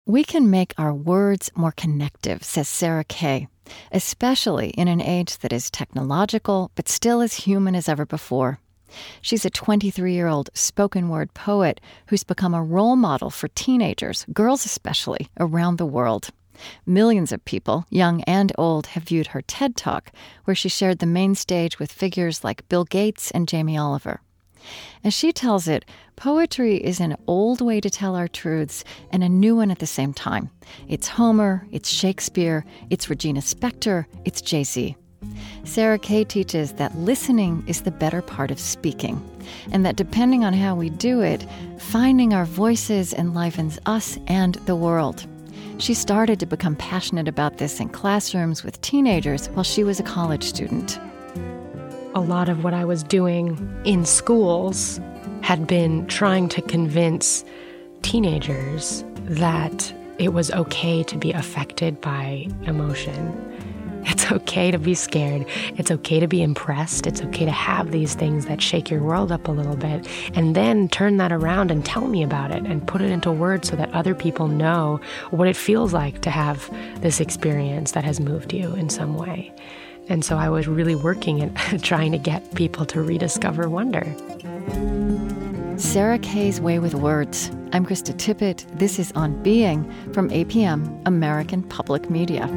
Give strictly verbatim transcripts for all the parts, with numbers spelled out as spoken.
We can make our words more connective, says Sarah Kay, especially in an age that is technological but still as human as ever before. She's a twenty-three-year-old spoken word poet who's become a role model for teenagers, girls especially, around the world. Millions of people, young and old, have viewed her TED Talk, where she shared the main stage with figures like Bill Gates and Jamie Oliver. As she tells it, poetry is an old way to tell our truths and a new one at the same time. It's Homer, it's Shakespeare, it's Regina Spektor, it's Jay-Z. Sarah Kay teaches that listening is the better part of speaking, and that depending on how we do it, finding our voices enlivens us and the world. She started to become passionate about this in classrooms with teenagers while she was a college student. A lot of what I was doing in schools had been trying to convince teenagers that it was okay to be affected by emotion. It's okay to be scared. It's okay to be impressed. It's okay to have these things that shake your world up a little bit, and then turn that around and tell me about it and put it into words so that other people know what it feels like to have this experience that has moved you in some way. And so I was really working at trying to get people to rediscover wonder. Sarah Kay's Way with Words. I'm Krista Tippett. This is On Being from A P M, American Public Media.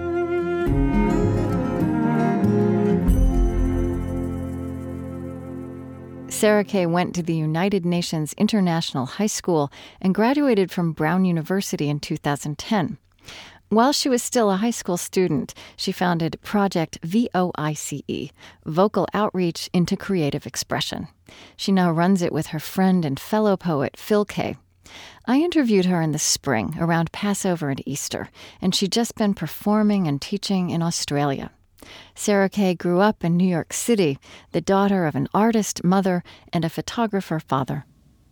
Sarah Kay went to the United Nations International High School and graduated from Brown University in two thousand ten. While she was still a high school student, she founded Project VOICE, Vocal Outreach into Creative Expression. She now runs it with her friend and fellow poet Phil Kay. I interviewed her in the spring, around Passover and Easter, and she'd just been performing and teaching in Australia. Sarah Kay grew up in New York City, the daughter of an artist mother and a photographer father.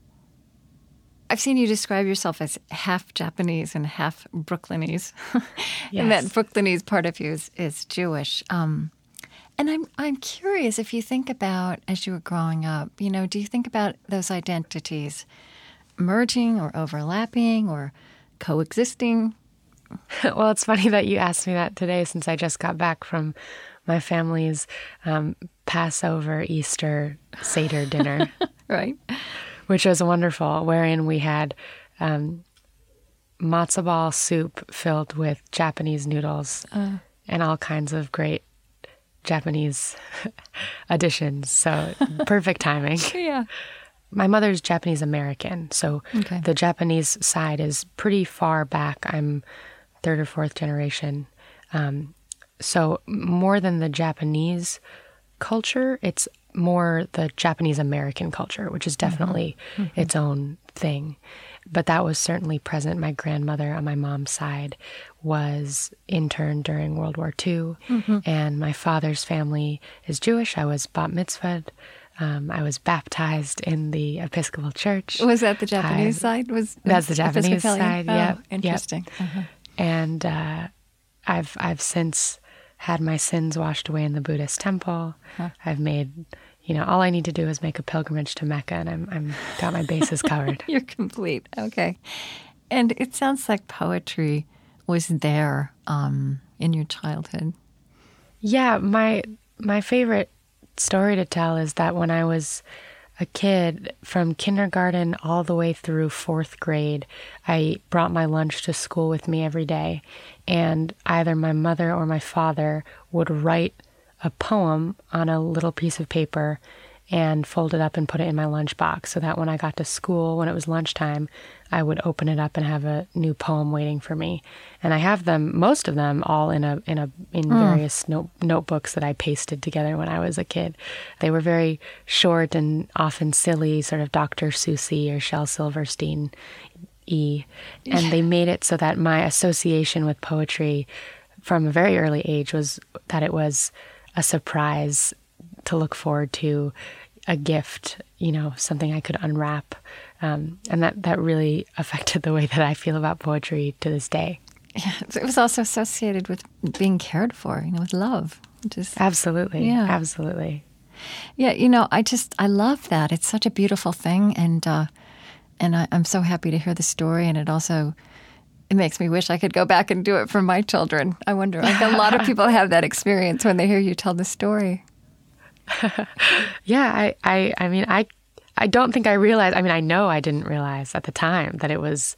I've seen you describe yourself as half Japanese and half Brooklynese. Yes. And that Brooklynese part of you is, is Jewish. Um, and I'm I'm curious if you think about, as you were growing up, you know, do you think about those identities merging or overlapping or coexisting? Well, it's funny that you asked me that today, since I just got back from my family's um, Passover, Easter, Seder dinner. Right. Which was wonderful, wherein we had um, matzo ball soup filled with Japanese noodles uh. and all kinds of great Japanese additions. So perfect timing. Yeah. My mother's Japanese American, so okay. The Japanese side is pretty far back. I'm third or fourth generation. Um, so more than the Japanese culture, it's more the Japanese American culture, which is definitely mm-hmm. its own thing. But that was certainly present. My grandmother on my mom's side was interned during World War Two, mm-hmm. and my father's family is Jewish. I was bat mitzvahed. Um, I was baptized in the Episcopal Church. Was that the Japanese I, side? Was That's the Japanese side, oh, yeah. Interesting. Yep. Uh-huh. And uh, I've I've since had my sins washed away in the Buddhist temple. Huh. I've made, you know, all I need to do is make a pilgrimage to Mecca, and I'm I'm got my bases covered. You're complete. Okay. And it sounds like poetry was there um, in your childhood. Yeah, my my favorite story to tell is that when I was a kid, from kindergarten all the way through fourth grade, I brought my lunch to school with me every day, and either my mother or my father would write a poem on a little piece of paper and fold it up and put it in my lunchbox, so that when I got to school, when it was lunchtime, I would open it up and have a new poem waiting for me. And I have them, most of them, all in a in a in mm. various note, notebooks that I pasted together when I was a kid. They were very short and often silly, sort of Doctor Seuss-y or Shel Silverstein-y. And they made it so that my association with poetry from a very early age was that it was a surprise to look forward to, a gift, you know, something I could unwrap. Um, and that, that really affected the way that I feel about poetry to this day. Yeah, it was also associated with being cared for, you know, with love. Just, absolutely. Yeah. Absolutely. Yeah, you know, I just, I love that. It's such a beautiful thing. And, uh, and I, I'm so happy to hear the story. And it also It makes me wish I could go back and do it for my children. I wonder, like a lot of people have that experience when they hear you tell the story. yeah, I, I, I mean, I, I don't think I realized, I mean, I know I didn't realize at the time that it was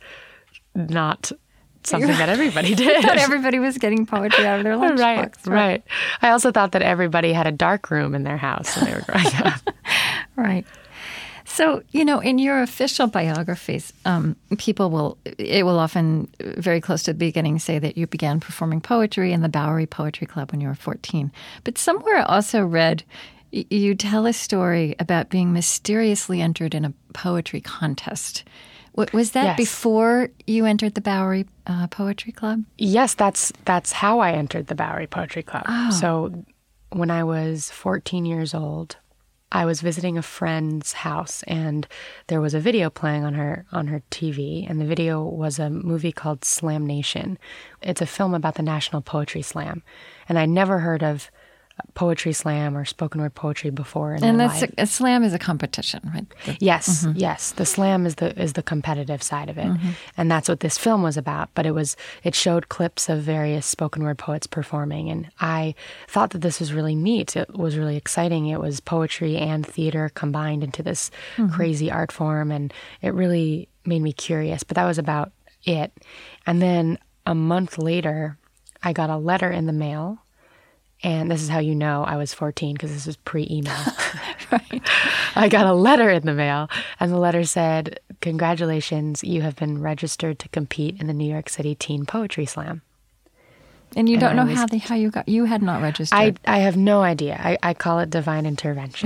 not something that everybody did. Not everybody was getting poetry out of their lunchbox. Right, right, right. I also thought that everybody had a dark room in their house when they were growing up. Right. So, you know, in your official biographies, um, people will, it will often, very close to the beginning, say that you began performing poetry in the Bowery Poetry Club when you were fourteen. But somewhere I also read y- you tell a story about being mysteriously entered in a poetry contest. W- was that yes. before you entered the Bowery uh, Poetry Club? Yes, that's that's how I entered the Bowery Poetry Club. Oh. So when I was fourteen years old, I was visiting a friend's house, and there was a video playing on her on her T V, and the video was a movie called Slam Nation. It's a film about the National Poetry Slam, and I never heard of poetry slam or spoken word poetry before in and my that's life. A, a slam is a competition, right? The, yes, mm-hmm. yes. The slam is the is the competitive side of it, mm-hmm. and that's what this film was about. But it was it showed clips of various spoken word poets performing, and I thought that this was really neat. It was really exciting. It was poetry and theater combined into this mm-hmm. crazy art form, and it really made me curious. But that was about it. And then a month later, I got a letter in the mail. And this is how you know I was fourteen, because this was pre-email. Right. I got a letter in the mail, and the letter said, "Congratulations, you have been registered to compete in the New York City Teen Poetry Slam." And you and don't know was, how the how you got you had not registered. I I have no idea. I, I call it divine intervention.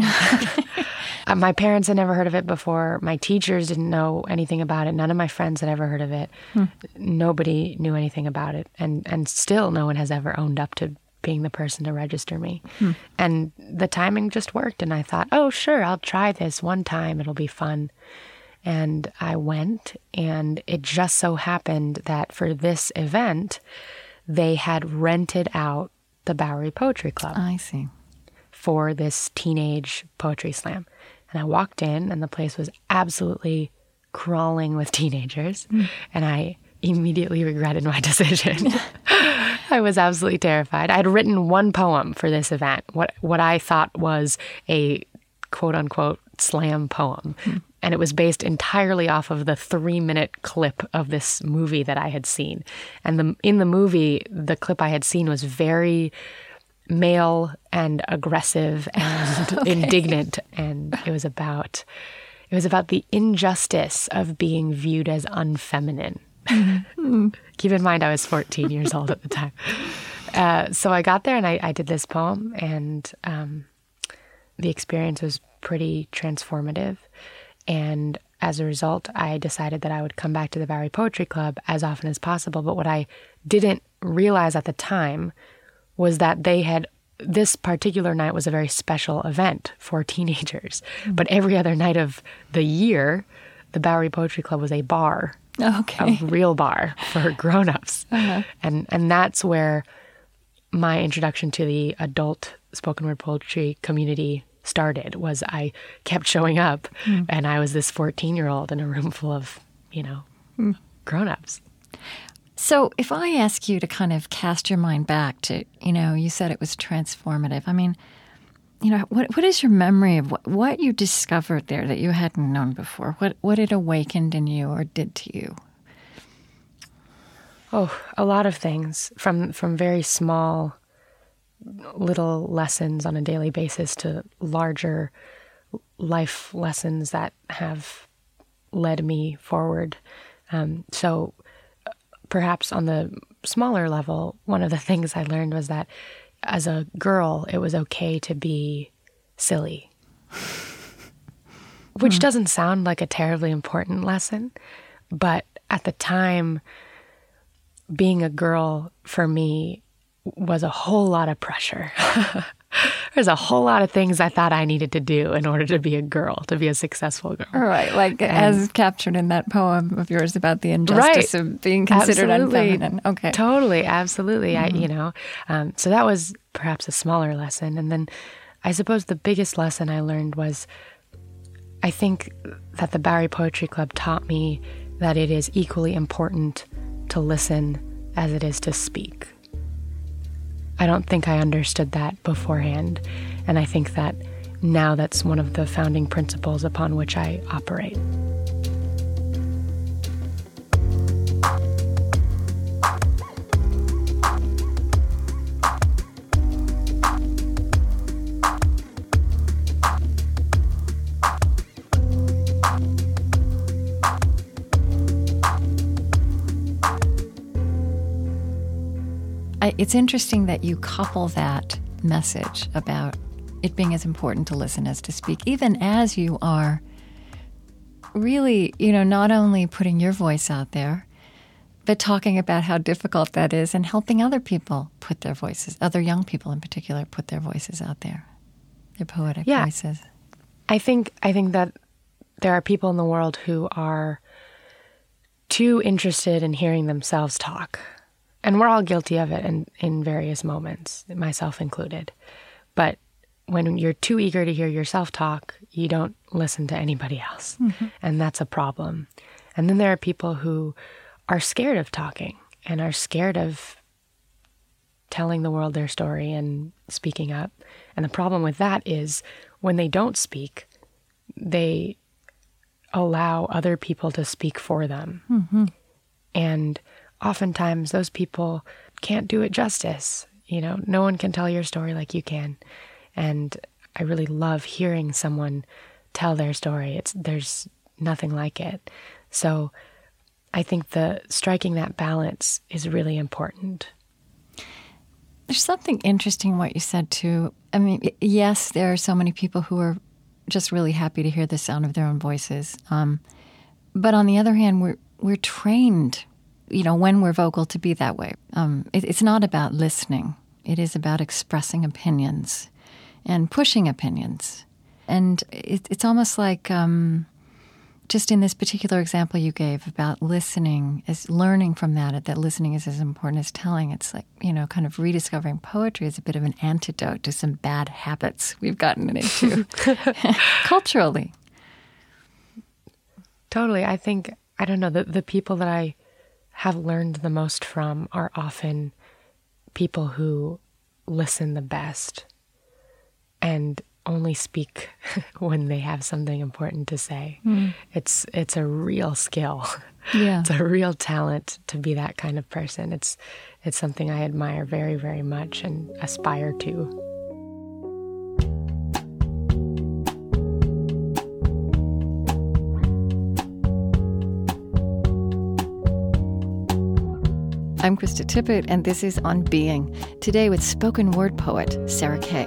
uh, my parents had never heard of it before. My teachers didn't know anything about it. None of my friends had ever heard of it. Hmm. Nobody knew anything about it, and and still no one has ever owned up to being the person to register me. Hmm. And the timing just worked. And I thought, oh, sure, I'll try this one time. It'll be fun. And I went, and it just so happened that for this event, they had rented out the Bowery Poetry Club. I see. For this teenage poetry slam. And I walked in, and the place was absolutely crawling with teenagers. Hmm. And I immediately regretted my decision. I was absolutely terrified. I had written one poem for this event, what what I thought was a quote-unquote slam poem. Hmm. And it was based entirely off of the three-minute clip of this movie that I had seen. And the, in the movie, the clip I had seen was very male and aggressive and okay. indignant. And it was about it was about the injustice of being viewed as unfeminine. Mm-hmm. Keep in mind, I was fourteen years old at the time. Uh, so I got there and I, I did this poem, and um, the experience was pretty transformative. And as a result, I decided that I would come back to the Bowery Poetry Club as often as possible. But what I didn't realize at the time was that they had, this particular night was a very special event for teenagers. Mm-hmm. But every other night of the year, the Bowery Poetry Club was a bar. Okay. A real bar for grown-ups. Uh-huh. And and that's where my introduction to the adult spoken word poetry community started, was I kept showing up mm. and I was this fourteen-year-old in a room full of, you know, mm. grown-ups. So if I ask you to kind of cast your mind back to, you know, you said it was transformative. I mean, you know, what what is your memory of what, what you discovered there that you hadn't known before? What what it awakened in you or did to you? Oh, a lot of things, from from very small little lessons on a daily basis to larger life lessons that have led me forward. Um, so perhaps on the smaller level, one of the things I learned was that as a girl, it was okay to be silly, which mm. doesn't sound like a terribly important lesson. But at the time, being a girl for me was a whole lot of pressure. There's a whole lot of things I thought I needed to do in order to be a girl, to be a successful girl. Right, like and, as captured in that poem of yours about the injustice right. of being considered absolutely. Unfeminine. Okay, totally, absolutely. Mm-hmm. I, you know, um, so that was perhaps a smaller lesson, and then I suppose the biggest lesson I learned was, I think that the Bowery Poetry Club taught me that it is equally important to listen as it is to speak. I don't think I understood that beforehand, and I think that now that's one of the founding principles upon which I operate. It's interesting that you couple that message about it being as important to listen as to speak, even as you are really, you know, not only putting your voice out there, but talking about how difficult that is and helping other people put their voices, other young people in particular, put their voices out there, their poetic yeah. voices. I think I think that there are people in the world who are too interested in hearing themselves talk. And we're all guilty of it in, in various moments, myself included. But when you're too eager to hear yourself talk, you don't listen to anybody else. Mm-hmm. And that's a problem. And then there are people who are scared of talking and are scared of telling the world their story and speaking up. And the problem with that is when they don't speak, they allow other people to speak for them. Mm-hmm. And oftentimes those people can't do it justice. You know, no one can tell your story like you can. And I really love hearing someone tell their story. It's there's nothing like it. So I think the striking that balance is really important. There's something interesting in what you said too. I mean, yes, there are so many people who are just really happy to hear the sound of their own voices. Um, but on the other hand, we're we're trained, you know, when we're vocal to be that way. Um, it, it's not about listening. It is about expressing opinions and pushing opinions. And it, it's almost like um, just in this particular example you gave about listening, is learning from that, that listening is as important as telling. It's like, you know, kind of rediscovering poetry is a bit of an antidote to some bad habits we've gotten into culturally. Totally. I think, I don't know, the, the people that I have learned the most from are often people who listen the best and only speak when they have something important to say. Mm. It's it's a real skill. Yeah. It's a real talent to be that kind of person. It's it's something I admire very, very much and aspire to. I'm Krista Tippett, and this is On Being, today with spoken word poet Sarah Kay.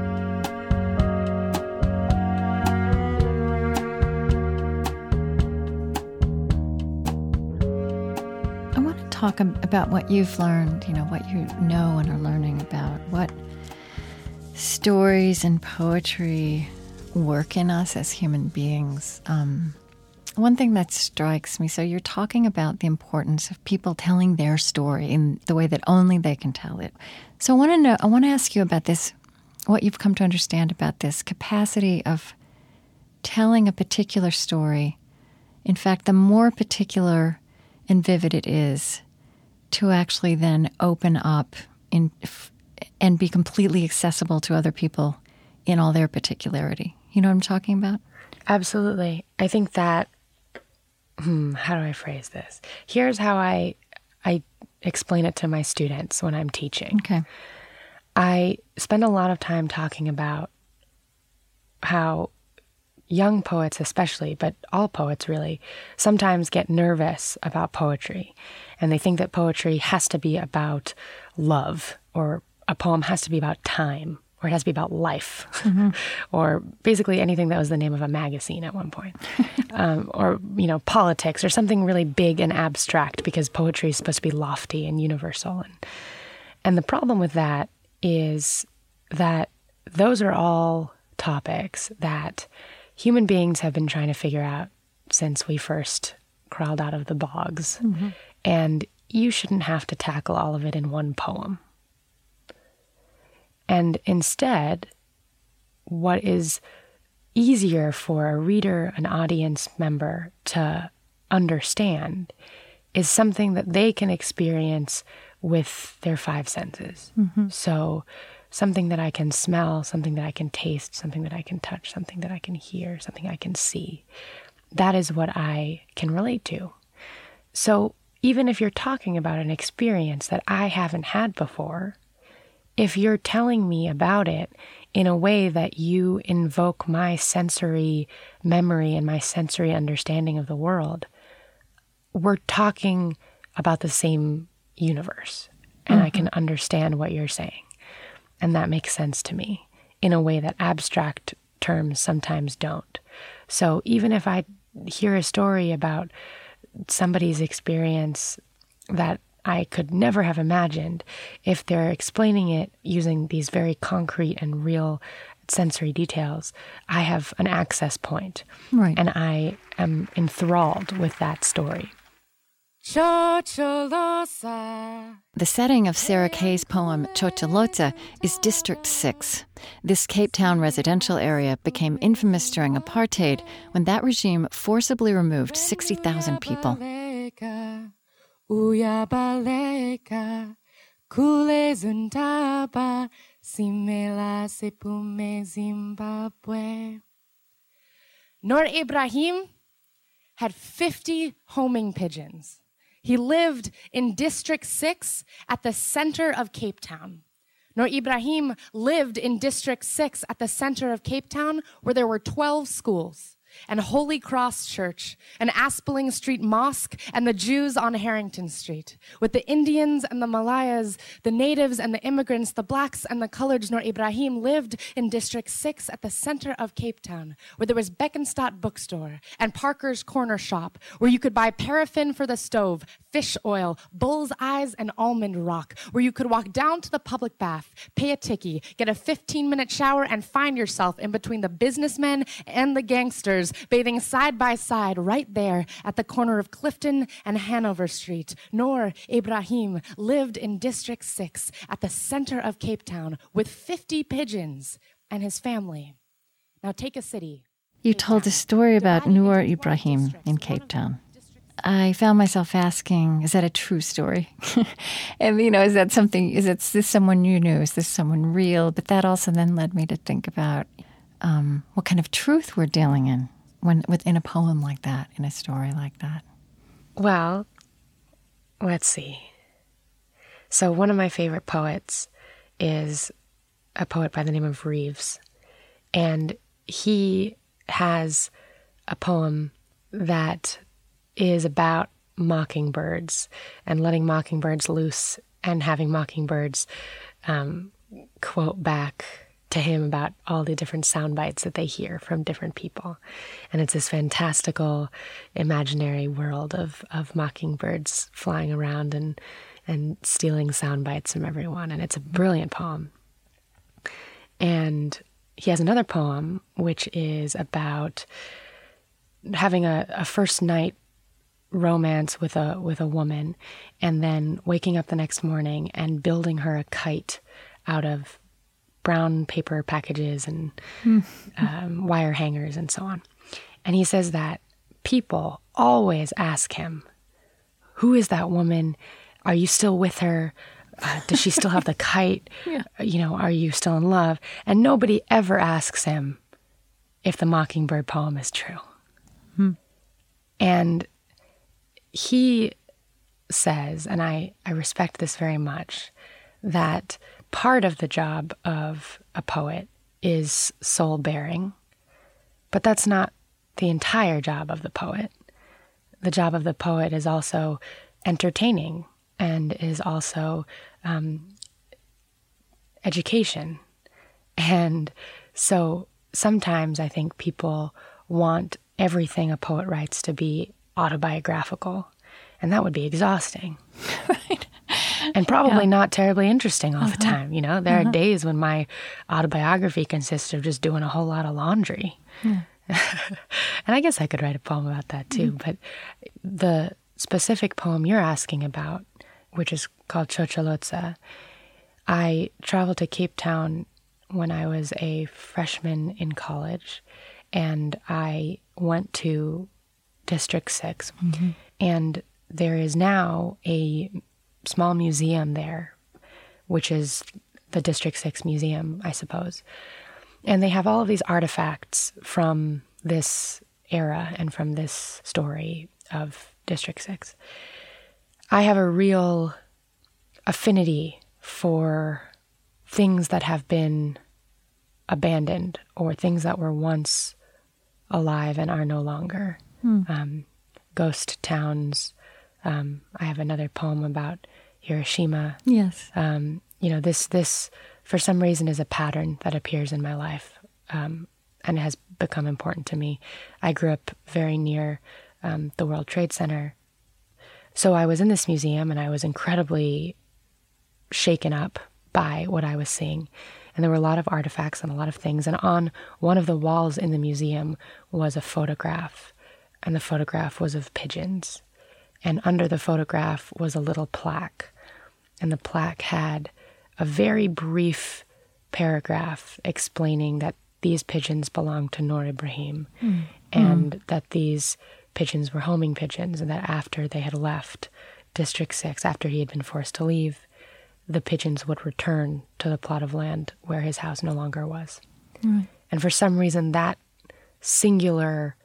I want to talk about what you've learned, you know, what you know and are learning about, what stories and poetry work in us as human beings. Um, One thing that strikes me, so you're talking about the importance of people telling their story in the way that only they can tell it. So I want to know, I want to ask you about this, what you've come to understand about this capacity of telling a particular story. In fact, the more particular and vivid it is, to actually then open up in, and be completely accessible to other people in all their particularity. You know what I'm talking about? Absolutely. I think that Hmm, how do I phrase this? Here's how I I explain it to my students when I'm teaching. Okay. I spend a lot of time talking about how young poets especially, but all poets really, sometimes get nervous about poetry. And they think that poetry has to be about love, or a poem has to be about time, or it has to be about life, mm-hmm. or basically anything that was the name of a magazine at one point, um, or, you know, politics, or something really big and abstract, because poetry is supposed to be lofty and universal. And, and the problem with that is that those are all topics that human beings have been trying to figure out since we first crawled out of the bogs. Mm-hmm. And you shouldn't have to tackle all of it in one poem. And instead, what is easier for a reader, an audience member to understand is something that they can experience with their five senses. Mm-hmm. So something that I can smell, something that I can taste, something that I can touch, something that I can hear, something I can see. That is what I can relate to. So even if you're talking about an experience that I haven't had before, if you're telling me about it in a way that you invoke my sensory memory and my sensory understanding of the world, we're talking about the same universe, and mm-hmm. I can understand what you're saying. And that makes sense to me in a way that abstract terms sometimes don't. So even if I hear a story about somebody's experience that I could never have imagined, if they're explaining it using these very concrete and real sensory details, I have an access point. Right. And I am enthralled with that story. The setting of Sarah Kay's poem Tshotsholoza is District six. This Cape Town residential area became infamous during apartheid when that regime forcibly removed sixty thousand people. Noor Ebrahim had fifty homing pigeons. He lived in District six at the center of Cape Town. Noor Ebrahim lived in District six at the center of Cape Town where there were twelve schools, and Holy Cross Church, and Aspeling Street Mosque, and the Jews on Harrington Street. With the Indians and the Malayas, the natives and the immigrants, the blacks and the coloreds, Noor Ebrahim lived in District six at the center of Cape Town, where there was Beckenstadt Bookstore and Parker's Corner Shop, where you could buy paraffin for the stove, fish oil, bull's eyes, and almond rock, where you could walk down to the public bath, pay a tikkie, get a fifteen-minute shower, and find yourself in between the businessmen and the gangsters bathing side by side right there at the corner of Clifton and Hanover Street. Noor Ebrahim lived in District six at the center of Cape Town with fifty pigeons and his family. Now take a city. You told a story about Noor Ebrahim in Cape Town. I found myself asking, is that a true story? And, you know, is that something, is, it, is this someone you knew? Is this someone real? But that also then led me to think about um, what kind of truth we're dealing in when within a poem like that, in a story like that. Well, let's see. So one of my favorite poets is a poet by the name of Reeves. And he has a poem that is about mockingbirds and letting mockingbirds loose and having mockingbirds um, quote back to him about all the different sound bites that they hear from different people. And it's this fantastical imaginary world of, of mockingbirds flying around and, and stealing sound bites from everyone. And it's a brilliant poem. And he has another poem which is about having a, a first night romance with a with a woman and then waking up the next morning and building her a kite out of brown paper packages and um, wire hangers and so on. And he says that people always ask him, who is that woman? Are you still with her? Uh, does she still have the kite? Yeah. You know, are you still in love? And nobody ever asks him if the Mockingbird poem is true. Hmm. And he says, and I, I respect this very much, that part of the job of a poet is soul bearing, but that's not the entire job of the poet. The job of the poet is also entertaining and is also um, education. And so sometimes I think people want everything a poet writes to be autobiographical, and that would be exhausting. Right. And probably Yeah. not terribly interesting all uh-huh. the time. You know, there uh-huh. are days when my autobiography consists of just doing a whole lot of laundry. Yeah. And I guess I could write a poem about that too. Mm-hmm. But the specific poem you're asking about, which is called Tshotsholoza, I traveled to Cape Town when I was a freshman in college, and I went to District six. Mm-hmm. And there is now a small museum there, which is the District six Museum, I suppose. And they have all of these artifacts from this era and from this story of District six. I have a real affinity for things that have been abandoned or things that were once alive and are no longer. Hmm. Um, ghost towns. Um, I have another poem about Hiroshima. Yes. Um, you know, this, this, for some reason, is a pattern that appears in my life um, and has become important to me. I grew up very near um, the World Trade Center. So I was in this museum and I was incredibly shaken up by what I was seeing. And there were a lot of artifacts and a lot of things. And on one of the walls in the museum was a photograph. And the photograph was of pigeons. And under the photograph was a little plaque. And the plaque had a very brief paragraph explaining that these pigeons belonged to Noor Ibrahim. Mm. And mm. that these pigeons were homing pigeons. And that after they had left District six, after he had been forced to leave, the pigeons would return to the plot of land where his house no longer was. Right. And for some reason, that singular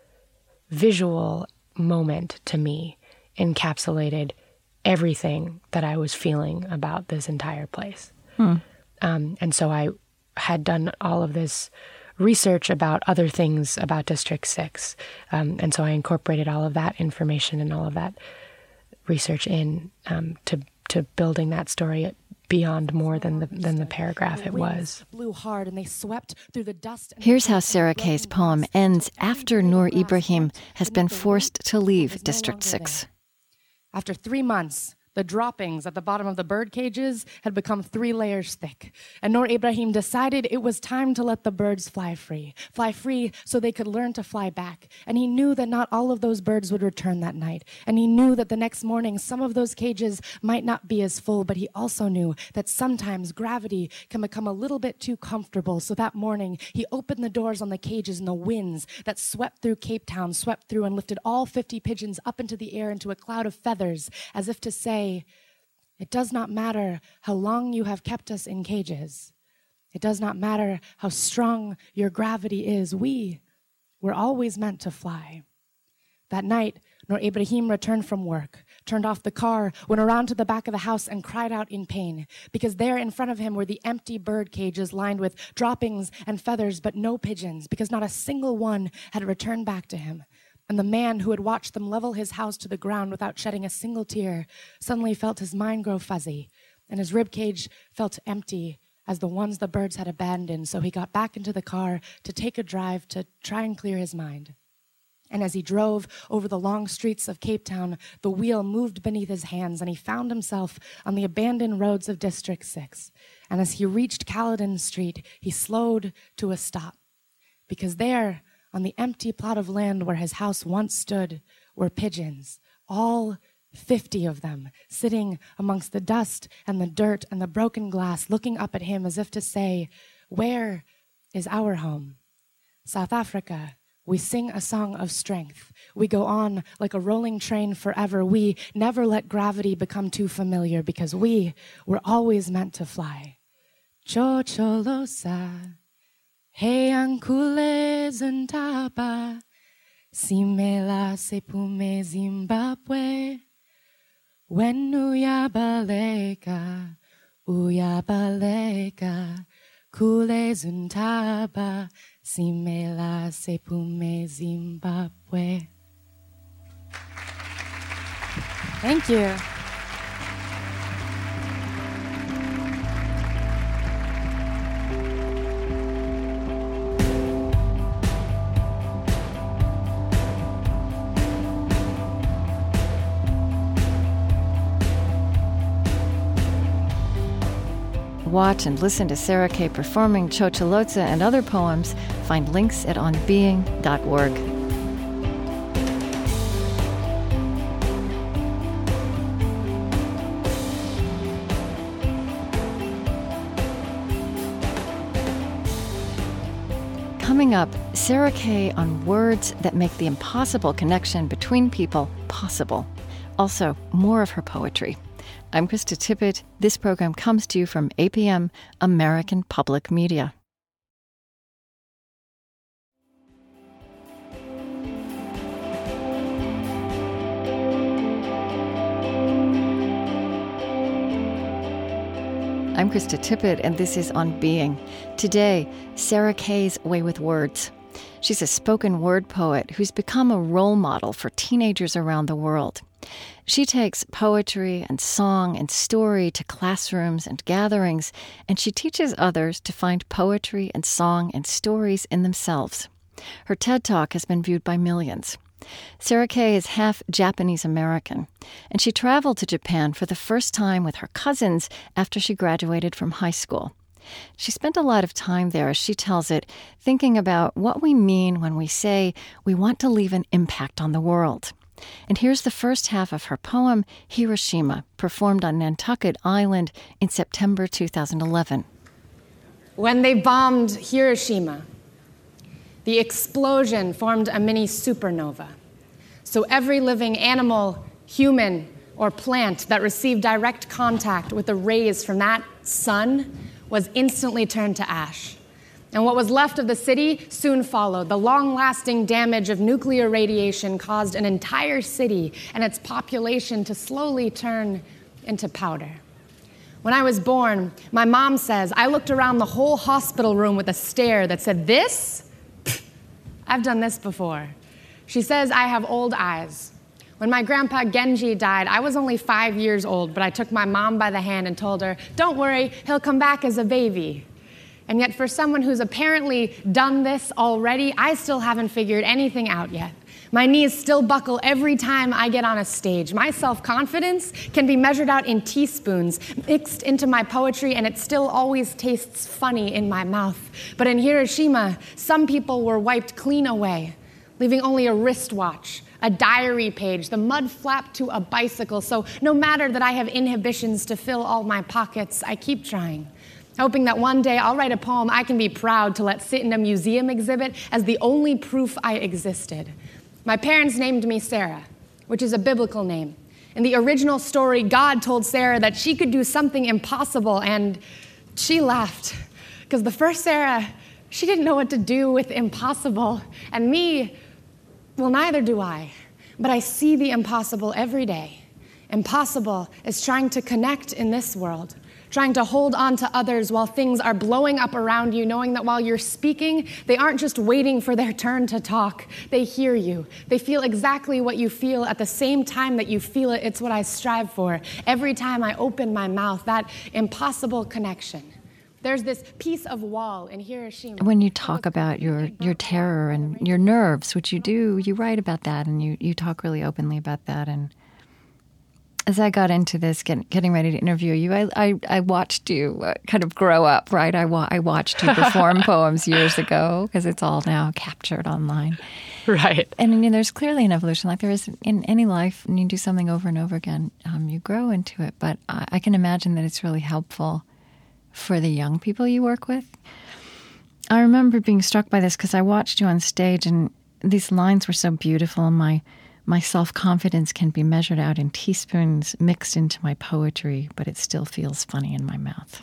visual moment to me encapsulated everything that I was feeling about this entire place. Hmm. Um, and so I had done all of this research about other things about District six. Um, and so I incorporated all of that information and all of that research in um, to to building that story beyond more than the than the paragraph it was. Blew hard and they swept through the dust. Here's how Sarah Kay's poem ends after Noor Ibrahim has been forced to leave District six. After three months, the droppings at the bottom of the bird cages had become three layers thick, and Noor Ibrahim decided it was time to let the birds fly free, fly free so they could learn to fly back. And he knew that not all of those birds would return that night, and he knew that the next morning some of those cages might not be as full, but he also knew that sometimes gravity can become a little bit too comfortable. So that morning, he opened the doors on the cages, and the winds that swept through Cape Town swept through and lifted all fifty pigeons up into the air into a cloud of feathers, as if to say, it does not matter how long you have kept us in cages. It does not matter how strong your gravity is. We were always meant to fly. That night, Noor Ibrahim returned from work, turned off the car, went around to the back of the house and cried out in pain, because there in front of him were the empty bird cages lined with droppings and feathers, but no pigeons, because not a single one had returned back to him. And the man who had watched them level his house to the ground without shedding a single tear suddenly felt his mind grow fuzzy, and his ribcage felt empty as the ones the birds had abandoned. So he got back into the car to take a drive to try and clear his mind. And as he drove over the long streets of Cape Town, the wheel moved beneath his hands, and he found himself on the abandoned roads of District six. And as he reached Caledon Street, he slowed to a stop, because there, on the empty plot of land where his house once stood, were pigeons, all fifty of them, sitting amongst the dust and the dirt and the broken glass, looking up at him as if to say, where is our home? South Africa, we sing a song of strength. We go on like a rolling train forever. We never let gravity become too familiar, because we were always meant to fly. Chocholosa. Hey ankule zentaba, simela sepume Zimbabwe, when uyabaleka, uyabaleka, kule zentaba, simela sepume Zimbabwe. Thank you. Watch and listen to Sarah Kay performing Tshotsholoza and other poems. Find links at on being dot org. Coming up, Sarah Kay on words that make the impossible connection between people possible. Also, more of her poetry. I'm Krista Tippett. This program comes to you from A P M, American Public Media. I'm Krista Tippett, and this is On Being. Today, Sarah Kay's Way with Words. She's a spoken word poet who's become a role model for teenagers around the world. She takes poetry and song and story to classrooms and gatherings, and she teaches others to find poetry and song and stories in themselves. Her TED Talk has been viewed by millions. Sarah Kay is half Japanese-American, and she traveled to Japan for the first time with her cousins after she graduated from high school. She spent a lot of time there, as she tells it, thinking about what we mean when we say we want to leave an impact on the world. And here's the first half of her poem, Hiroshima, performed on Nantucket Island in September two thousand eleven. When they bombed Hiroshima, the explosion formed a mini supernova. So every living animal, human, or plant that received direct contact with the rays from that sun was instantly turned to ash. And what was left of the city soon followed. The long-lasting damage of nuclear radiation caused an entire city and its population to slowly turn into powder. When I was born, my mom says, I looked around the whole hospital room with a stare that said, this? Pfft, I've done this before. She says I have old eyes. When my grandpa Genji died, I was only five years old, but I took my mom by the hand and told her, don't worry, he'll come back as a baby. And yet for someone who's apparently done this already, I still haven't figured anything out yet. My knees still buckle every time I get on a stage. My self-confidence can be measured out in teaspoons, mixed into my poetry, and it still always tastes funny in my mouth. But in Hiroshima, some people were wiped clean away, leaving only a wristwatch, a diary page, the mud flap to a bicycle. So no matter that I have inhibitions to fill all my pockets, I keep trying, hoping that one day I'll write a poem I can be proud to let sit in a museum exhibit as the only proof I existed. My parents named me Sarah, which is a biblical name. In the original story, God told Sarah that she could do something impossible, and she laughed. Because the first Sarah, she didn't know what to do with impossible. And me, well, neither do I. But I see the impossible every day. Impossible is trying to connect in this world, trying to hold on to others while things are blowing up around you, knowing that while you're speaking, they aren't just waiting for their turn to talk. They hear you. They feel exactly what you feel at the same time that you feel it. It's what I strive for. Every time I open my mouth, that impossible connection. There's this piece of wall in Hiroshima. When you talk about your, your terror and your nerves, which you do, you write about that, and you, you talk really openly about that. And as I got into this, get, getting ready to interview you, I I, I watched you uh, kind of grow up, right? I, wa- I watched you perform poems years ago, because it's all now captured online. Right. And you know, there's clearly an evolution, like there is in any life, and you do something over and over again, um, you grow into it. But I, I can imagine that it's really helpful for the young people you work with. I remember being struck by this because I watched you on stage, and these lines were so beautiful, and my My self-confidence can be measured out in teaspoons mixed into my poetry, but it still feels funny in my mouth.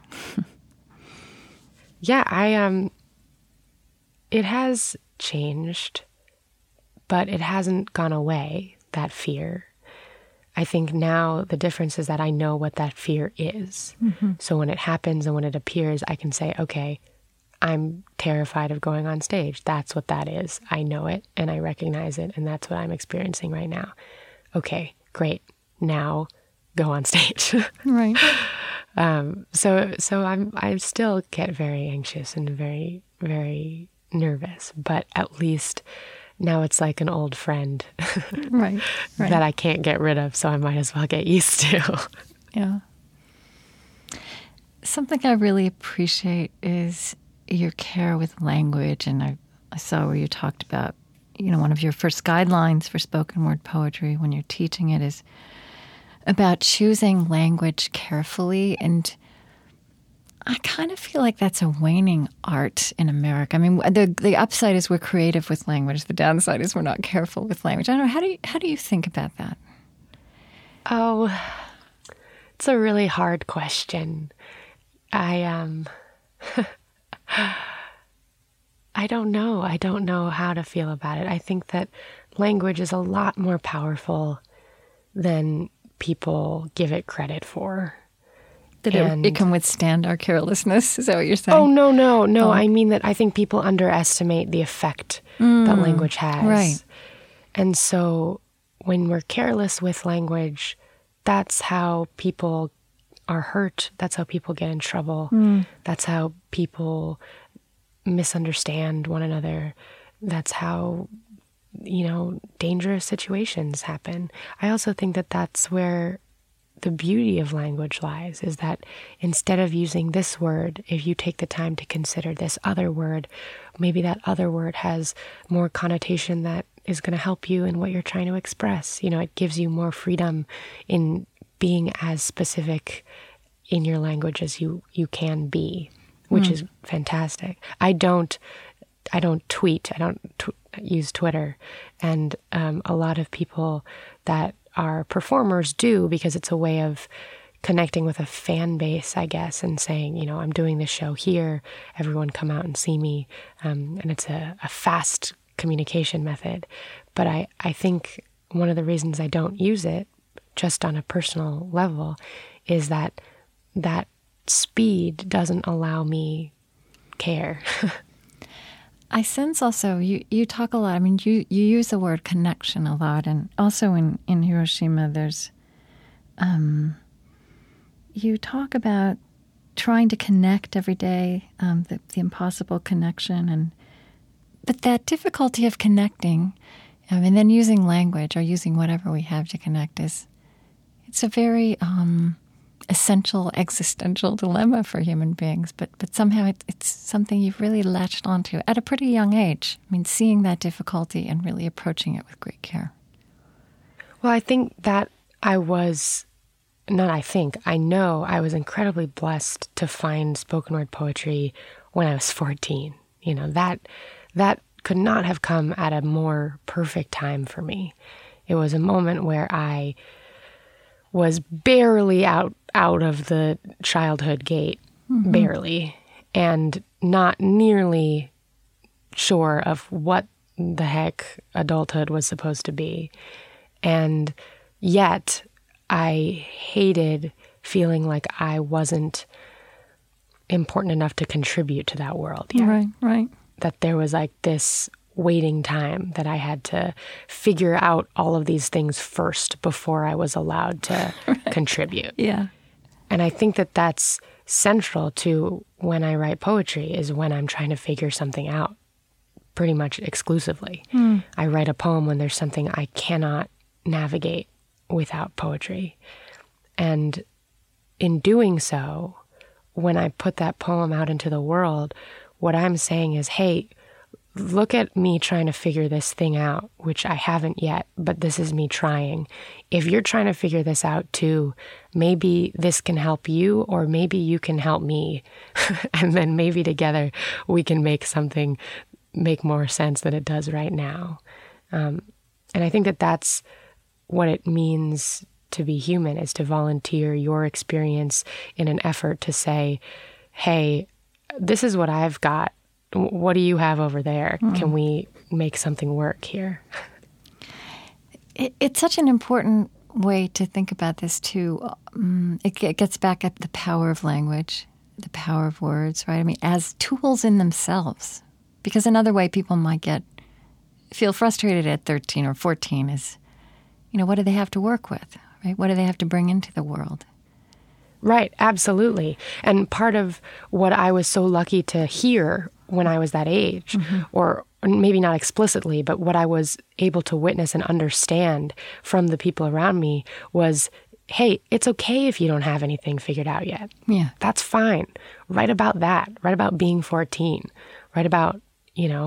Yeah, I um it has changed, but it hasn't gone away, that fear. I think now the difference is that I know what that fear is. Mm-hmm. So when it happens and when it appears, I can say, okay, I'm terrified of going on stage. That's what that is. I know it and I recognize it, and that's what I'm experiencing right now. Okay, great. Now go on stage. Right. um, so so I'm I still get very anxious and very, very nervous, but at least now it's like an old friend right, right. that I can't get rid of, so I might as well get used to. Yeah. Something I really appreciate is your care with language, and I, I saw where you talked about, you know, one of your first guidelines for spoken word poetry when you're teaching it is about choosing language carefully, and I kind of feel like that's a waning art in America. I mean, the the upside is we're creative with language. The downside is we're not careful with language. I don't know, how do you, how do you think about that? Oh, it's a really hard question. I um, I don't know. I don't know how to feel about it. I think that language is a lot more powerful than people give it credit for. That it, it can withstand our carelessness? Is that what you're saying? Oh, no, no, no. Oh. I mean that I think people underestimate the effect mm, that language has. Right. And so when we're careless with language, that's how people are hurt. That's how people get in trouble. Mm. That's how people misunderstand one another. That's how, you know, dangerous situations happen. I also think that that's where the beauty of language lies, is that instead of using this word, if you take the time to consider this other word, maybe that other word has more connotation that is going to help you in what you're trying to express. You know, it gives you more freedom in being as specific in your language as you, you can be, which mm. is fantastic. I don't, I don't tweet. I don't tw- use Twitter. And um, a lot of people that are performers do, because it's a way of connecting with a fan base, I guess, and saying, you know, I'm doing this show here, everyone come out and see me. Um, and it's a, a fast communication method. But I, I think one of the reasons I don't use it, just on a personal level, is that that speed doesn't allow me care. I sense also, you, you talk a lot, I mean, you, you use the word connection a lot, and also in, in Hiroshima, there's, um, you talk about trying to connect every day, um, the, the impossible connection, and but that difficulty of connecting, um, and then using language or using whatever we have to connect is, it's a very um, essential existential dilemma for human beings, but but somehow it, it's something you've really latched onto at a pretty young age. I mean, seeing that difficulty and really approaching it with great care. Well, I think that I was, not I think, I know I was incredibly blessed to find spoken word poetry when I was fourteen. You know, that that could not have come at a more perfect time for me. It was a moment where I was barely out out of the childhood gate, mm-hmm. barely, and not nearly sure of what the heck adulthood was supposed to be. And yet I hated feeling like I wasn't important enough to contribute to that world yet. Right, right. That there was like this waiting time that I had to figure out all of these things first before I was allowed to right. contribute. Yeah. And I think that that's central to when I write poetry, is when I'm trying to figure something out pretty much exclusively. Mm. I write a poem when there's something I cannot navigate without poetry. And in doing so, when I put that poem out into the world, what I'm saying is, hey, look at me trying to figure this thing out, which I haven't yet, but this is me trying. If you're trying to figure this out too, maybe this can help you, or maybe you can help me. And then maybe together we can make something make more sense than it does right now. Um, and I think that that's what it means to be human, is to volunteer your experience in an effort to say, hey, this is what I've got. What do you have over there? Mm. Can we make something work here? It, it's such an important way to think about this, too. Um, it, it gets back at the power of language, the power of words, right? I mean, as tools in themselves. Because another way people might get feel frustrated at thirteen or fourteen is, you know, what do they have to work with, right? What do they have to bring into the world? Right, absolutely. And part of what I was so lucky to hear when I was that age, mm-hmm. or maybe not explicitly, but what I was able to witness and understand from the people around me was, hey, it's okay if you don't have anything figured out yet. Yeah. That's fine. Write about that. Write about being fourteen. Write about, you know,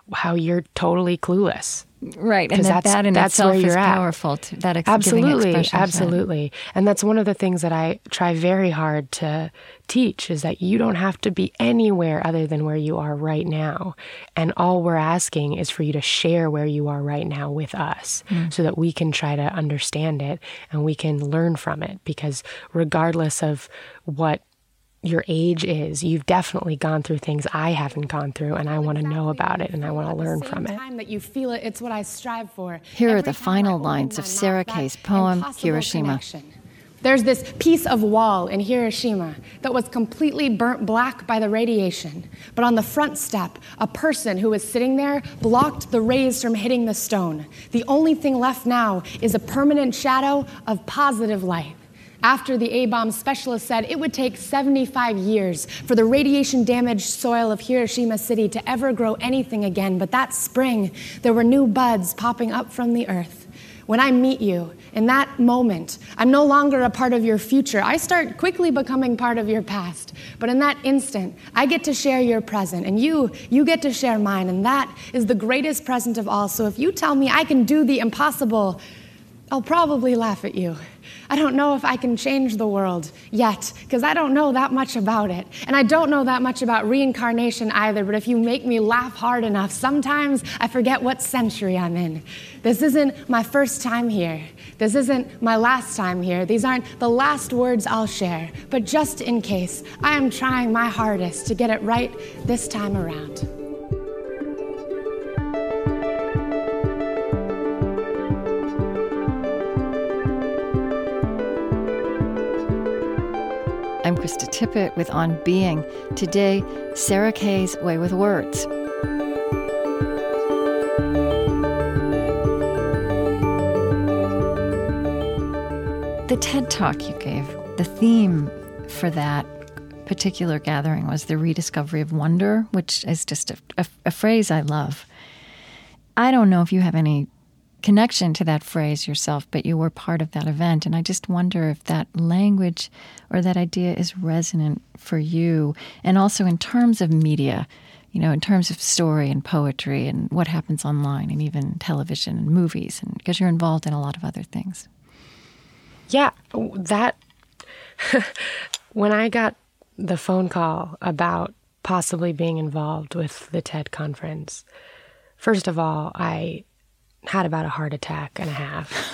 how you're totally clueless. Right, and that, that in itself is powerful. To, that ex- absolutely, absolutely. And that's one of the things that I try very hard to teach, is that you don't have to be anywhere other than where you are right now. And all we're asking is for you to share where you are right now with us, mm. so that we can try to understand it and we can learn from it. Because regardless of what your age is, you've definitely gone through things I haven't gone through, and I want to know about it and I want to learn from it. Time that you feel it, it's what I strive for. Here are the final lines of Sarah Kay's poem, Hiroshima. Connection. There's this piece of wall in Hiroshima that was completely burnt black by the radiation. But on the front step, a person who was sitting there blocked the rays from hitting the stone. The only thing left now is a permanent shadow of positive light. After the A-bomb, specialists said it would take seventy-five years for the radiation-damaged soil of Hiroshima City to ever grow anything again. But that spring, there were new buds popping up from the earth. When I meet you, in that moment, I'm no longer a part of your future. I start quickly becoming part of your past. But in that instant, I get to share your present, and you, you get to share mine. And that is the greatest present of all. So if you tell me I can do the impossible, I'll probably laugh at you. I don't know if I can change the world yet, because I don't know that much about it. And I don't know that much about reincarnation either, but if you make me laugh hard enough, sometimes I forget what century I'm in. This isn't my first time here. This isn't my last time here. These aren't the last words I'll share. But just in case, I am trying my hardest to get it right this time around. I'm Krista Tippett with On Being. Today, Sarah Kay's Way with Words. The TED Talk you gave, the theme for that particular gathering was the rediscovery of wonder, which is just a, a, a phrase I love. I don't know if you have any connection to that phrase yourself, but you were part of that event. And I just wonder if that language or that idea is resonant for you. And also in terms of media, you know, in terms of story and poetry and what happens online and even television and movies, and because you're involved in a lot of other things. Yeah, that, when I got the phone call about possibly being involved with the TED conference, first of all, I had about a heart attack and a half.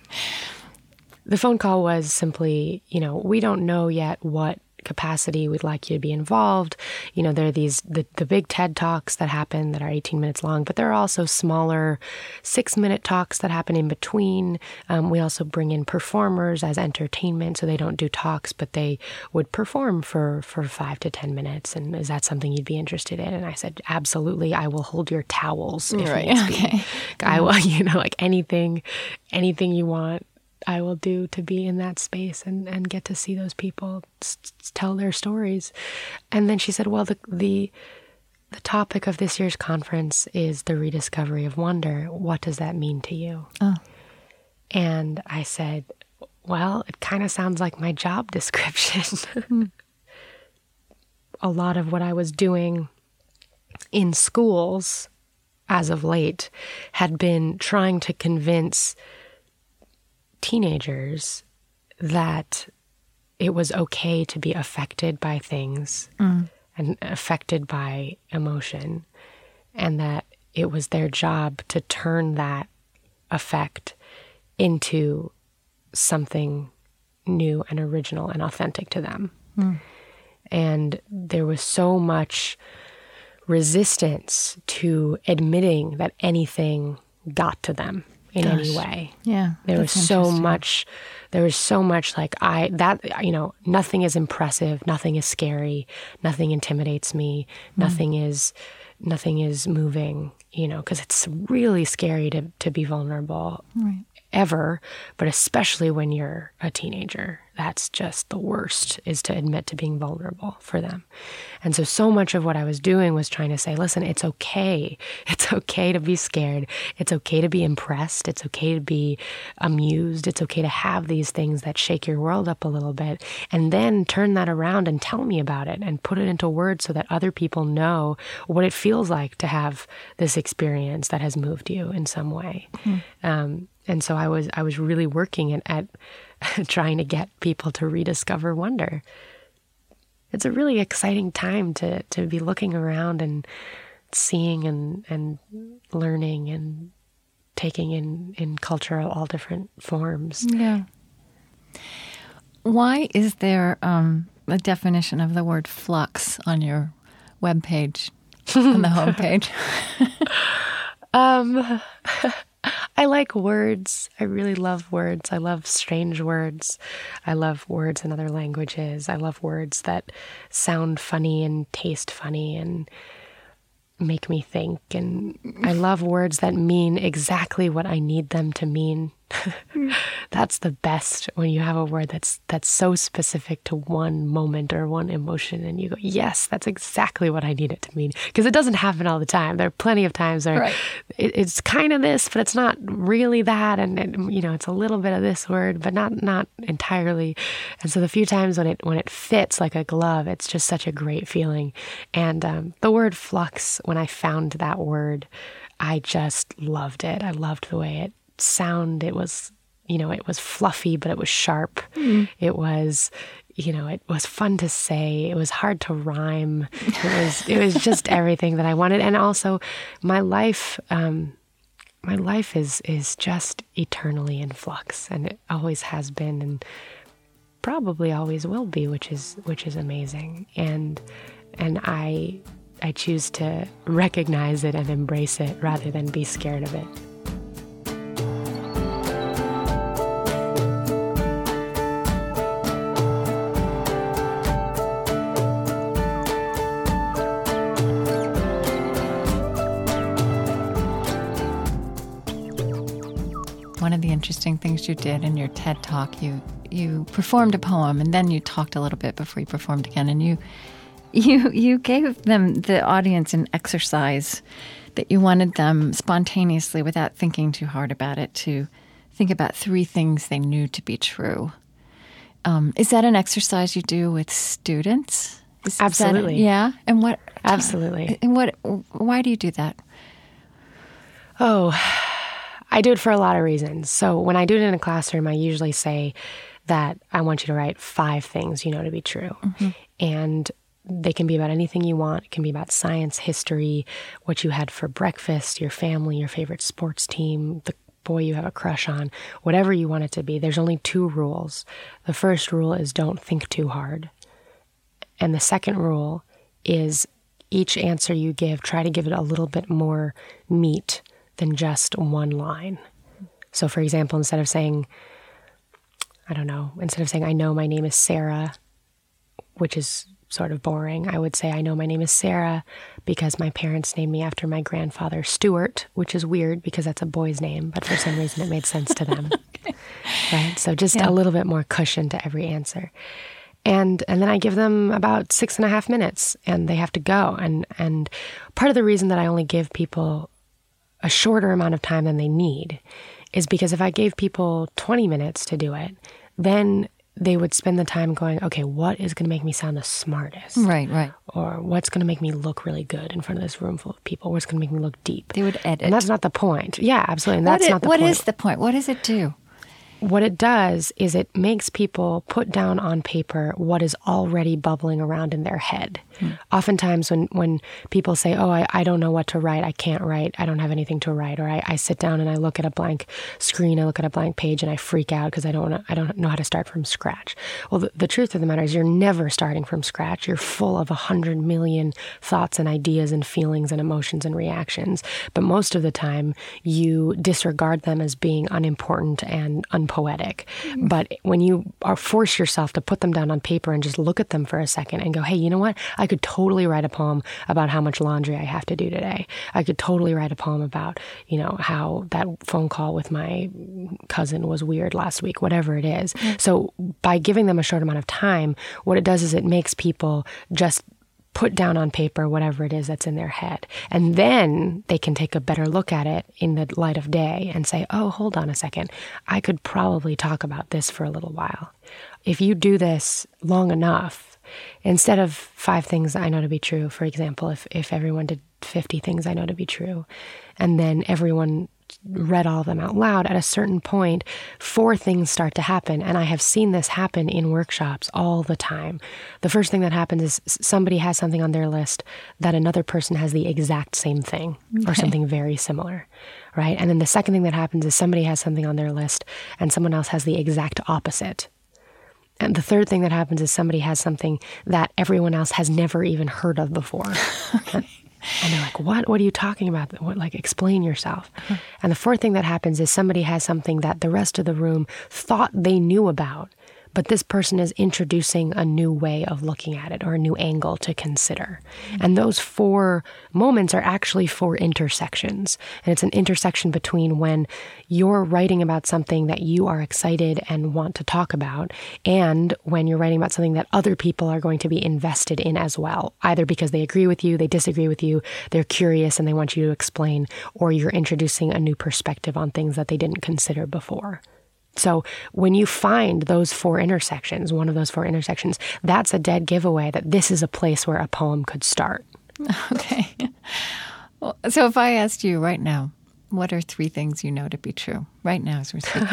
The phone call was simply, you know, we don't know yet what capacity we'd like you to be involved. You know, there are these, the, the big TED Talks that happen that are eighteen minutes long, but there are also smaller six-minute talks that happen in between. Um, we also bring in performers as entertainment, so they don't do talks, but they would perform for, for five to ten minutes. And is that something you'd be interested in? And I said, absolutely. I will hold your towels if right. needs be. Okay. I will, you know, like anything, anything you want, I will do to be in that space and, and get to see those people s- tell their stories. And then she said, well, the, the the topic of this year's conference is the rediscovery of wonder. What does that mean to you? Oh. And I said, well, it kind of sounds like my job description. Mm. A lot of what I was doing in schools as of late had been trying to convince teenagers that it was okay to be affected by things mm. and affected by emotion, and that it was their job to turn that effect into something new and original and authentic to them. Mm. And there was so much resistance to admitting that anything got to them in Gosh. any way. Yeah. There was so much, there was so much like I, that, you know, nothing is impressive, nothing is scary, nothing intimidates me, mm. nothing is, nothing is moving, you know, because it's really scary to, to be vulnerable. Right. ever, but especially when you're a teenager. That's just the worst, is to admit to being vulnerable for them. And so, so much of what I was doing was trying to say, listen, it's okay. It's okay to be scared. It's okay to be impressed. It's okay to be amused. It's okay to have these things that shake your world up a little bit. And then turn that around and tell me about it and put it into words so that other people know what it feels like to have this experience that has moved you in some way. Mm. Um, and so I was I was really working at, at trying to get people to rediscover wonder. It's a really exciting time to, to be looking around and seeing and, and learning and taking in, in culture all different forms. Yeah. Why is there um, a definition of the word flux on your webpage, on the homepage? um... I like words. I really love words. I love strange words. I love words in other languages. I love words that sound funny and taste funny and make me think. And I love words that mean exactly what I need them to mean. That's the best, when you have a word that's that's so specific to one moment or one emotion, and you go, yes, that's exactly what I need it to mean. Because it doesn't happen all the time. There are plenty of times where right. it, it's kind of this, but it's not really that, and it, you know, it's a little bit of this word, but not not entirely. And so the few times when it when it fits like a glove, it's just such a great feeling. And um, the word flux, when I found that word, I just loved it. I loved the way it sound. It was, you know, it was fluffy, but it was sharp. Mm. It was, you know, it was fun to say. It was hard to rhyme. It was, it was just everything that I wanted. And also, my life, um, my life is is just eternally in flux, and it always has been, and probably always will be, which is which is amazing. And and I I choose to recognize it and embrace it rather than be scared of it. One of the interesting things you did in your TED Talk, you you performed a poem, and then you talked a little bit before you performed again, and you you you gave them, the audience, an exercise that you wanted them spontaneously, without thinking too hard about it, to think about three things they knew to be true. Um, is that an exercise you do with students? Is, Absolutely. Is that, yeah. And what? Absolutely. And what? Why do you do that? Oh. I do it for a lot of reasons. So when I do it in a classroom, I usually say that I want you to write five things you know to be true. Mm-hmm. And they can be about anything you want. It can be about science, history, what you had for breakfast, your family, your favorite sports team, the boy you have a crush on, whatever you want it to be. There's only two rules. The first rule is don't think too hard. And the second rule is each answer you give, try to give it a little bit more meat than just one line. So, for example, instead of saying, I don't know, instead of saying, I know my name is Sarah, which is sort of boring, I would say, I know my name is Sarah because my parents named me after my grandfather, Stuart, which is weird because that's a boy's name, but for some reason it made sense to them. Okay. Right? So just yeah. a little bit more cushion to every answer. And and then I give them about six and a half minutes, and they have to go. And, and part of the reason that I only give people a shorter amount of time than they need is because if I gave people twenty minutes to do it, then they would spend the time going, okay, what is going to make me sound the smartest? Right, right. Or what's going to make me look really good in front of this room full of people? What's going to make me look deep? They would edit. And that's not the point. Yeah, absolutely. And that's what not the what point. What is the point? What does it do? What it does is it makes people put down on paper what is already bubbling around in their head. Hmm. Oftentimes when, when people say, oh, I, I don't know what to write, I can't write, I don't have anything to write, or I, I sit down and I look at a blank screen, I look at a blank page and I freak out because I don't wanna, I don't know how to start from scratch. Well, the, the truth of the matter is you're never starting from scratch. You're full of a hundred million thoughts and ideas and feelings and emotions and reactions. But most of the time you disregard them as being unimportant and unfamiliar being poetic. Mm-hmm. But when you are force yourself to put them down on paper and just look at them for a second and go, hey, you know what? I could totally write a poem about how much laundry I have to do today. I could totally write a poem about, you know, how that phone call with my cousin was weird last week, whatever it is. Mm-hmm. So by giving them a short amount of time, what it does is it makes people just put down on paper whatever it is that's in their head. And then they can take a better look at it in the light of day and say, oh, hold on a second. I could probably talk about this for a little while. If you do this long enough, instead of five things I know to be true, for example, if, if everyone did fifty things I know to be true, and then everyone read all of them out loud, at a certain point, four things start to happen. And I have seen this happen in workshops all the time. The first thing that happens is somebody has something on their list that another person has the exact same thing, okay, or something very similar, right? And then the second thing that happens is somebody has something on their list and someone else has the exact opposite. And the third thing that happens is somebody has something that everyone else has never even heard of before. Okay. And they're like, what? What are you talking about? What, like, explain yourself. Uh-huh. And the fourth thing that happens is somebody has something that the rest of the room thought they knew about, but this person is introducing a new way of looking at it or a new angle to consider. Mm-hmm. And those four moments are actually four intersections. And it's an intersection between when you're writing about something that you are excited and want to talk about, and when you're writing about something that other people are going to be invested in as well, either because they agree with you, they disagree with you, they're curious and they want you to explain, or you're introducing a new perspective on things that they didn't consider before. So when you find those four intersections, one of those four intersections, that's a dead giveaway that this is a place where a poem could start. Okay. Well, so if I asked you right now, what are three things you know to be true? Right now as we're speaking.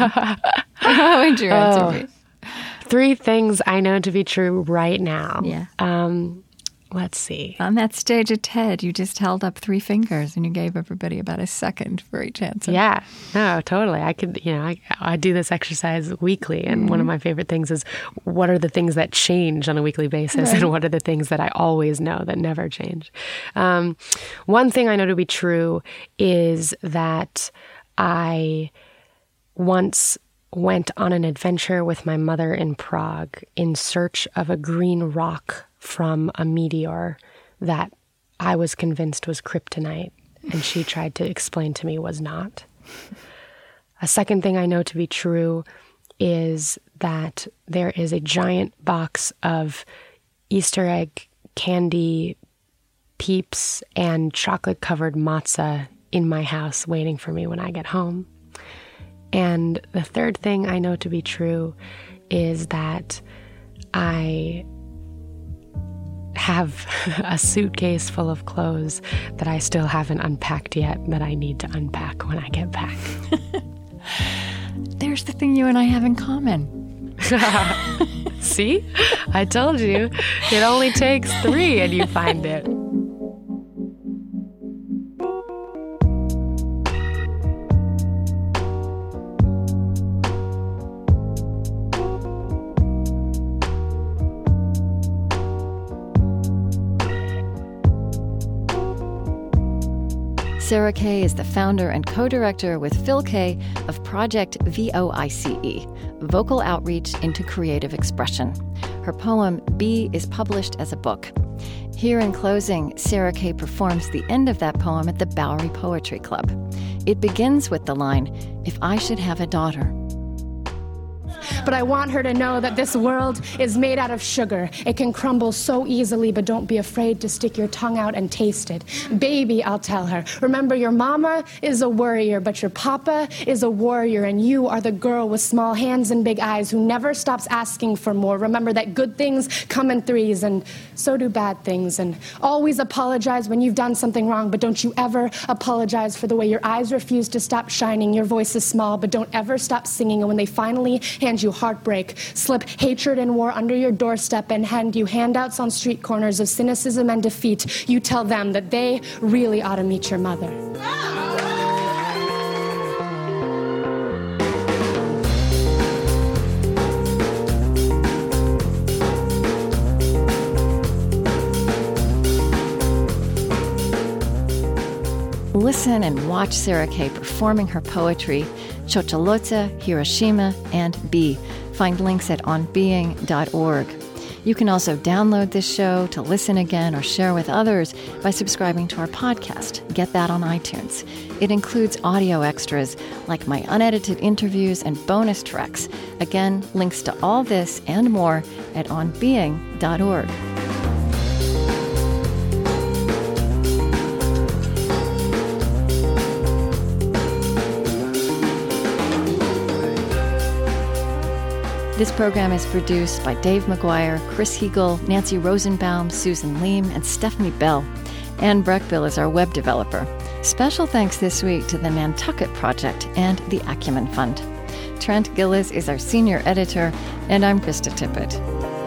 How would your answer oh, be? Three things I know to be true right now. Yeah. Um, let's see. On that stage at TED, you just held up three fingers and you gave everybody about a second for each answer. Yeah, no, totally. I could, you know, I, I do this exercise weekly. And mm-hmm. one of my favorite things is what are the things that change on a weekly basis, right, and what are the things that I always know that never change. Um, one thing I know to be true is that I once went on an adventure with my mother in Prague in search of a green rock from a meteor that I was convinced was kryptonite, and she tried to explain to me was not. A second thing I know to be true is that there is a giant box of Easter egg candy, Peeps, and chocolate-covered matzah in my house waiting for me when I get home. And the third thing I know to be true is that I have a suitcase full of clothes that I still haven't unpacked yet that I need to unpack when I get back. There's the thing you and I have in common. See? I told you. It only takes three and you find it. Sarah Kay is the founder and co-director with Phil Kay of Project VOICE, Vocal Outreach into Creative Expression. Her poem, B, is published as a book. Here in closing, Sarah Kay performs the end of that poem at the Bowery Poetry Club. It begins with the line, "If I should have a daughter." But I want her to know that this world is made out of sugar. It can crumble so easily, but don't be afraid to stick your tongue out and taste it. Baby, I'll tell her, remember your mama is a worrier, but your papa is a warrior, and you are the girl with small hands and big eyes who never stops asking for more. Remember that good things come in threes, and so do bad things. And always apologize when you've done something wrong, but don't you ever apologize for the way your eyes refuse to stop shining. Your voice is small, but don't ever stop singing. And when they finally hand you heartbreak, slip hatred and war under your doorstep, and hand you handouts on street corners of cynicism and defeat, you tell them that they really ought to meet your mother. Listen and watch Sarah Kay performing her poetry Chocolotza, Hiroshima, and B. Find links at on being dot org. You can also download this show to listen again or share with others by subscribing to our podcast. Get that on iTunes. It includes audio extras like my unedited interviews and bonus tracks. Again, links to all this and more at on being dot org. This program is produced by Dave McGuire, Chris Heagle, Nancy Rosenbaum, Susan Leem, and Stephanie Bell. Anne Breckbill is our web developer. Special thanks this week to the Nantucket Project and the Acumen Fund. Trent Gillies is our senior editor, and I'm Krista Tippett.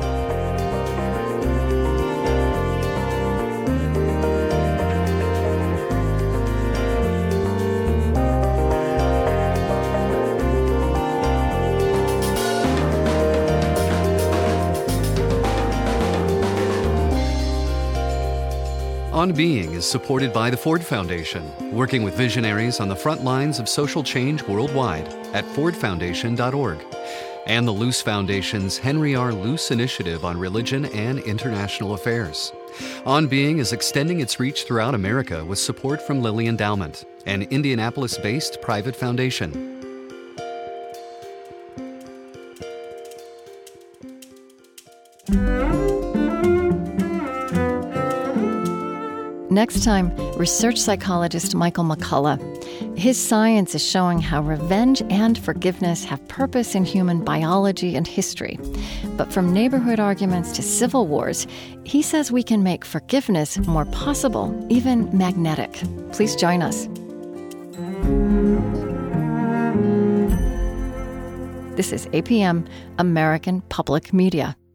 On Being is supported by the Ford Foundation, working with visionaries on the front lines of social change worldwide at ford foundation dot org, and the Luce Foundation's Henry R. Luce Initiative on Religion and International Affairs. On Being is extending its reach throughout America with support from Lilly Endowment, an Indianapolis-based private foundation. Next time, research psychologist Michael McCullough. His science is showing how revenge and forgiveness have purpose in human biology and history. But from neighborhood arguments to civil wars, he says we can make forgiveness more possible, even magnetic. Please join us. This is A P M, American Public Media.